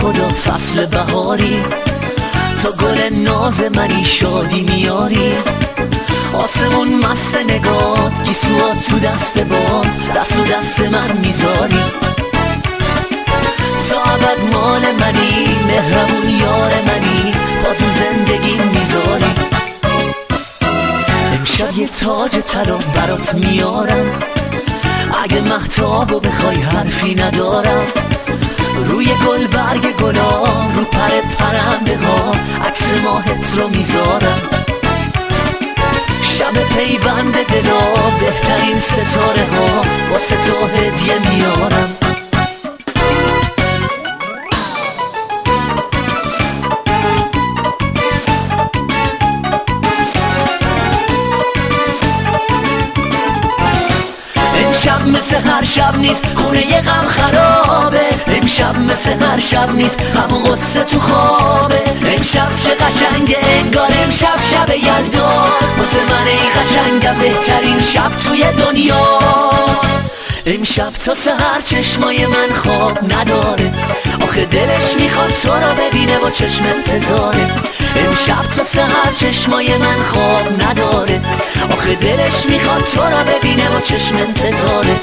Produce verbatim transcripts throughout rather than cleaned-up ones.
خدا فصل بهاری، تو گل ناز منی شادی میاری. آسمون مست نگات، گیسوات تو دست باد، دست و دست من میذاری. تا ابد مال منی، مهربون یار منی، با تو زندگی میذاری. امشب یه تاج طلا برات میارم، اگه مهتابو بخوای حرفی ندارم. روی گل برگ گلا، رو پر پرنده ها، عکس ماهت رو میذارم. شب پیوند دلا، بهترین ستاره ها، واسه تو هدیه میارم. امشب مثل هر شب نیست، خونه یه غم خرابه. امشب مثل هر شب نیست، غم و غصه تو خوابه. امشب چه قشنگه انگار امشب شب یلداست، واسه من ای قشنگم بهترین شب توی دنیاست. امشب تا سحر چشمای من خواب نداره، آخه دلش میخواد تو را ببینه با چشم انتظاره. امشب تا سحر چشمای من خواب نداره، آخه دلش میخواد تو را ببینه با چشم انتظاره.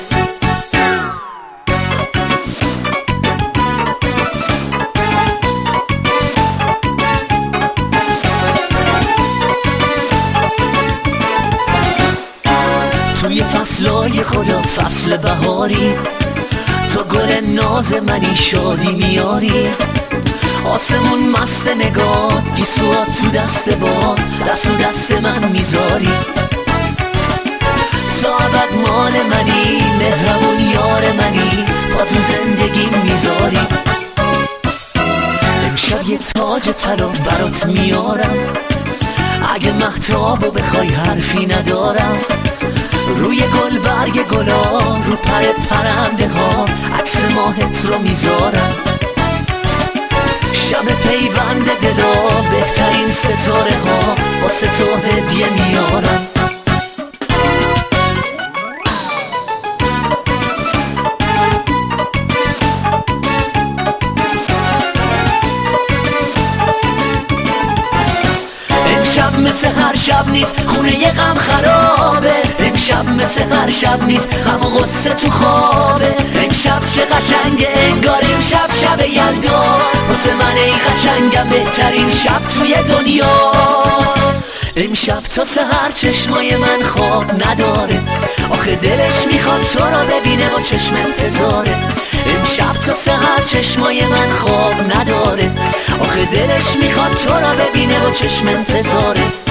توی فصلای خدا فصل بهاری، تو گل ناز منی شادی میاری. آسمون مست نگات، گیسوات تو دست باد، دست و دست من میذاری. تا ابد مال منی، مهربون یار منی، با تو زندگی میذاری. امشب یه تاج طلا برات میارم، اگه مهتابو بخوای حرفی ندارم. روی گل برگ گلا، رو پر پرنده ها، عکس ماهت رو میذارم. شب پیوند دلا، بهترین ستاره ها، واسه تو هدیه میارم. امشب مثل هر شب نیست، خونه یه غم خرابه. امشب مثل هر شب نیست، غم و غصه تو خوابه. امشب چه قشنگه انگار امشب شب یلداست، واسه من ای قشنگم بهترین شب توی دنیاست. امشب تا سحر چشمای من خواب نداره، آخه دلش میخواد تو را ببینه با چشم انتظاره. امشب تا سحر چشمای من خواب نداره، آخه دلش میخواد تو را ببینه با چشم انتظاره.